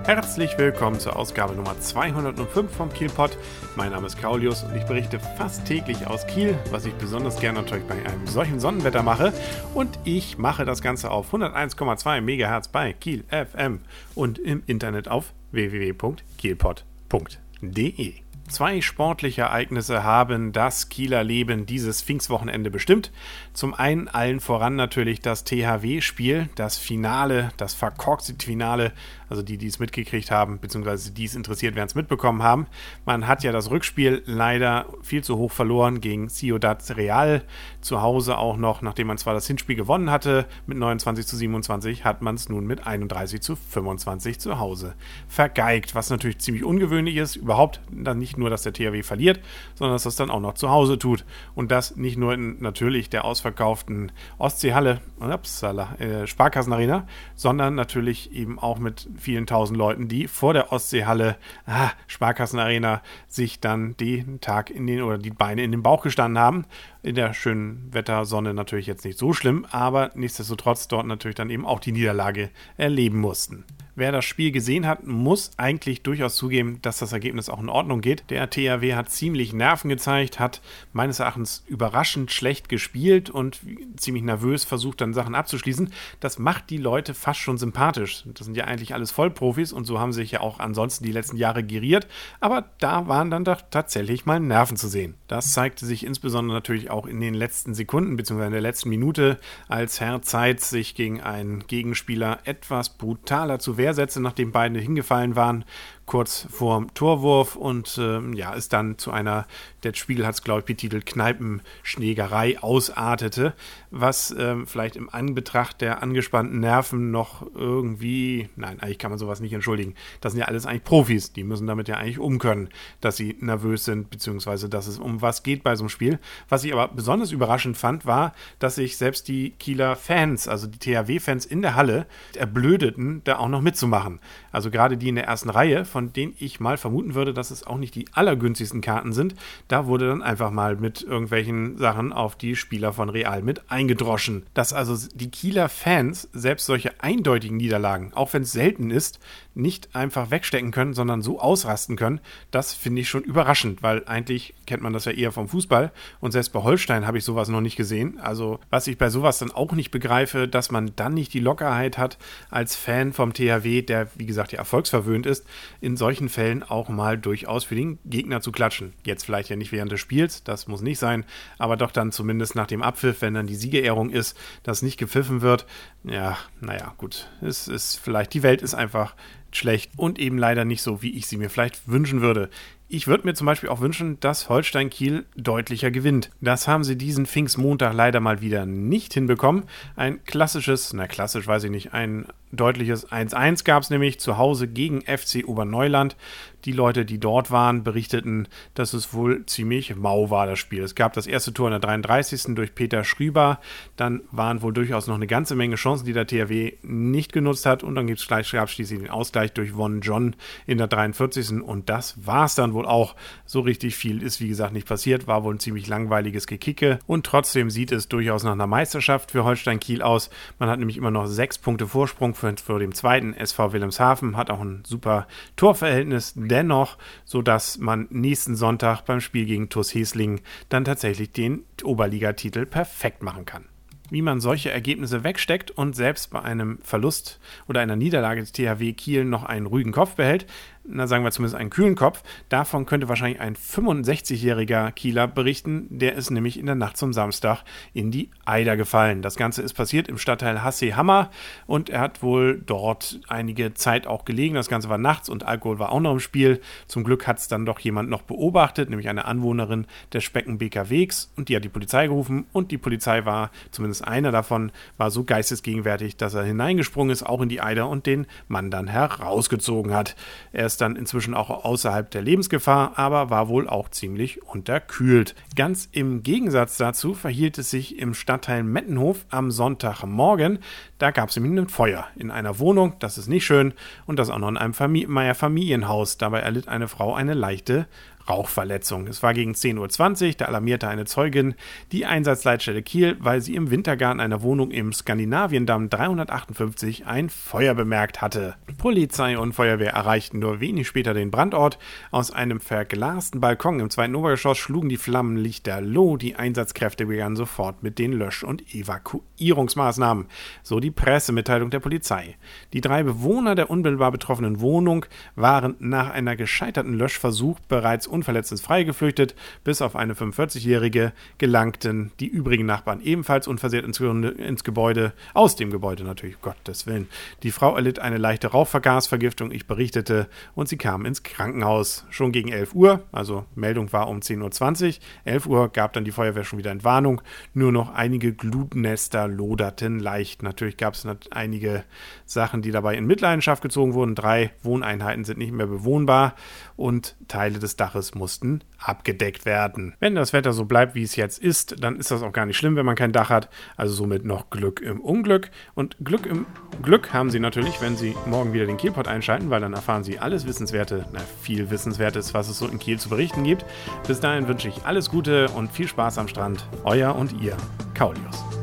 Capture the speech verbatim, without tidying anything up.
Herzlich willkommen zur Ausgabe Nummer zweihundertfünf vom Kielpot. Mein Name ist Kaulius und ich berichte fast täglich aus Kiel, was ich besonders gerne natürlich bei einem solchen Sonnenwetter mache. Und ich mache das Ganze auf hunderteins Komma zwei Megahertz bei Kiel F M und im Internet auf w w w punkt kielpot punkt de. Zwei sportliche Ereignisse haben das Kieler Leben dieses Pfingstwochenende bestimmt. Zum einen allen voran natürlich das T H W-Spiel, das Finale, das verkorkste Finale, also die, die es mitgekriegt haben, beziehungsweise die es interessiert, werden es mitbekommen haben. Man hat ja das Rückspiel leider viel zu hoch verloren gegen Ciudad Real. Zu Hause auch noch, nachdem man zwar das Hinspiel gewonnen hatte, mit neunundzwanzig zu siebenundzwanzig, hat man es nun mit einunddreißig zu fünfundzwanzig zu Hause vergeigt, was natürlich ziemlich ungewöhnlich ist. Überhaupt dann nicht nur, dass der T H W verliert, sondern dass das dann auch noch zu Hause tut. Und das nicht nur in natürlich der ausverkauften Ostseehalle, upsala, äh, Sparkassenarena, sondern natürlich eben auch mit vielen tausend Leuten, die vor der Ostseehalle, ah, Sparkassenarena, sich dann den Tag in den oder die Beine in den Bauch gestanden haben. In der schönen Wettersonne natürlich jetzt nicht so schlimm, aber nichtsdestotrotz dort natürlich dann eben auch die Niederlage erleben mussten. Wer das Spiel gesehen hat, muss eigentlich durchaus zugeben, dass das Ergebnis auch in Ordnung geht. Der T H W hat ziemlich Nerven gezeigt, hat meines Erachtens überraschend schlecht gespielt und ziemlich nervös versucht, dann Sachen abzuschließen. Das macht die Leute fast schon sympathisch. Das sind ja eigentlich alles Vollprofis und so haben sie sich ja auch ansonsten die letzten Jahre geriert. Aber da waren dann doch tatsächlich mal Nerven zu sehen. Das zeigte sich insbesondere natürlich auch in den letzten Sekunden bzw. in der letzten Minute, als Herr Zeitz sich gegen einen Gegenspieler etwas brutaler zu wehren Setzte, nachdem beide hingefallen waren, kurz vorm Torwurf und ähm, ja, ist dann zu einer, der Spiegel hat es glaube ich betitelt, Kneipenschlägerei ausartete, was ähm, vielleicht im Anbetracht der angespannten Nerven noch irgendwie, nein, eigentlich kann man sowas nicht entschuldigen. Das sind ja alles eigentlich Profis, die müssen damit ja eigentlich umkönnen, dass sie nervös sind, beziehungsweise dass es um was geht bei so einem Spiel. Was ich aber besonders überraschend fand, war, dass sich selbst die Kieler Fans, also die T H W-Fans in der Halle, erblödeten, da auch noch mitzumachen. Also gerade die in der ersten Reihe, von denen ich mal vermuten würde, dass es auch nicht die allergünstigsten Karten sind, da wurde dann einfach mal mit irgendwelchen Sachen auf die Spieler von Real mit eingedroschen. Dass also die Kieler Fans selbst solche eindeutigen Niederlagen, auch wenn es selten ist, nicht einfach wegstecken können, sondern so ausrasten können, das finde ich schon überraschend, weil eigentlich kennt man das ja eher vom Fußball und selbst bei Holstein habe ich sowas noch nicht gesehen. Also was ich bei sowas dann auch nicht begreife, dass man dann nicht die Lockerheit hat, als Fan vom T H W, der wie gesagt ja erfolgsverwöhnt ist, in solchen Fällen auch mal durchaus für den Gegner zu klatschen. Jetzt vielleicht ja nicht während des Spiels, das muss nicht sein, aber doch dann zumindest nach dem Abpfiff, wenn dann die Siegerehrung ist, dass nicht gepfiffen wird. Ja, naja, gut, es ist vielleicht, die Welt ist einfach schlecht und eben leider nicht so, wie ich sie mir vielleicht wünschen würde. Ich würde mir zum Beispiel auch wünschen, dass Holstein Kiel deutlicher gewinnt. Das haben sie diesen Pfingstmontag leider mal wieder nicht hinbekommen. Ein klassisches, na klassisch weiß ich nicht, ein deutliches eins eins gab es nämlich zu Hause gegen F C Oberneuland. Die Leute, die dort waren, berichteten, dass es wohl ziemlich mau war, das Spiel. Es gab das erste Tor in der dreiunddreißigsten durch Peter Schrüber. Dann waren wohl durchaus noch eine ganze Menge Chancen, die der T H W nicht genutzt hat. Und dann gab es gleich schließlich den Ausgleich durch Won John in der dreiundvierzigsten Und das war es dann wohl auch. So richtig viel ist, wie gesagt, nicht passiert. War wohl ein ziemlich langweiliges Gekicke. Und trotzdem sieht es durchaus nach einer Meisterschaft für Holstein Kiel aus. Man hat nämlich immer noch sechs Punkte Vorsprung für, für den zweiten S V Wilhelmshaven. Hat auch ein super Torverhältnis dennoch, sodass man nächsten Sonntag beim Spiel gegen T U S Heslingen dann tatsächlich den Oberligatitel perfekt machen kann. Wie man solche Ergebnisse wegsteckt und selbst bei einem Verlust oder einer Niederlage des T H W Kiel noch einen ruhigen Kopf behält, na sagen wir zumindest einen kühlen Kopf, davon könnte wahrscheinlich ein fünfundsechzigjähriger Kieler berichten, der ist nämlich in der Nacht zum Samstag in die Eider gefallen. Das Ganze ist passiert im Stadtteil Hassee-Hammer und er hat wohl dort einige Zeit auch gelegen. Das Ganze war nachts und Alkohol war auch noch im Spiel. Zum Glück hat es dann doch jemand noch beobachtet, nämlich eine Anwohnerin des Speckenbeker Wegs und die hat die Polizei gerufen und die Polizei war, zumindest einer davon, war so geistesgegenwärtig, dass er hineingesprungen ist, auch in die Eider und den Mann dann herausgezogen hat. Er ist dann inzwischen auch außerhalb der Lebensgefahr, aber war wohl auch ziemlich unterkühlt. Ganz im Gegensatz dazu verhielt es sich im Stadtteil Mettenhof am Sonntagmorgen. Da gab es nämlich ein Feuer in einer Wohnung, das ist nicht schön, und das auch noch in einem Famili- Familienhaus. Dabei erlitt eine Frau eine leichte Rauchverletzung. Es war gegen zehn Uhr zwanzig, da alarmierte eine Zeugin die Einsatzleitstelle Kiel, weil sie im Wintergarten einer Wohnung im Skandinaviendamm dreihundertachtundfünfzig ein Feuer bemerkt hatte. Polizei und Feuerwehr erreichten nur wenig später den Brandort. Aus einem verglasten Balkon im zweiten Obergeschoss schlugen die Flammen lichterloh. Die Einsatzkräfte begannen sofort mit den Lösch- und Evakuierungsmaßnahmen, so die Pressemitteilung der Polizei. Die drei Bewohner der unmittelbar betroffenen Wohnung waren nach einer gescheiterten Löschversuch bereits unverletzt ins Freie geflüchtet. Bis auf eine fünfundvierzigjährige gelangten die übrigen Nachbarn ebenfalls unversehrt ins, ins Gebäude, aus dem Gebäude natürlich, Gottes Willen. Die Frau erlitt eine leichte Rauchvergasvergiftung, ich berichtete, und sie kam ins Krankenhaus. Schon gegen elf Uhr, also Meldung war um zehn Uhr zwanzig, elf Uhr gab dann die Feuerwehr schon wieder Entwarnung. Nur noch einige Glutnester loderten leicht. Natürlich gab es einige Sachen, die dabei in Mitleidenschaft gezogen wurden. Drei Wohneinheiten sind nicht mehr bewohnbar und Teile des Daches mussten abgedeckt werden. Wenn das Wetter so bleibt, wie es jetzt ist, dann ist das auch gar nicht schlimm, wenn man kein Dach hat. Also somit noch Glück im Unglück. Und Glück im Glück haben Sie natürlich, wenn Sie morgen wieder den Kielpot einschalten, weil dann erfahren Sie alles Wissenswerte, na, viel Wissenswertes, was es so in Kiel zu berichten gibt. Bis dahin wünsche ich alles Gute und viel Spaß am Strand. Euer und Ihr Kaulius.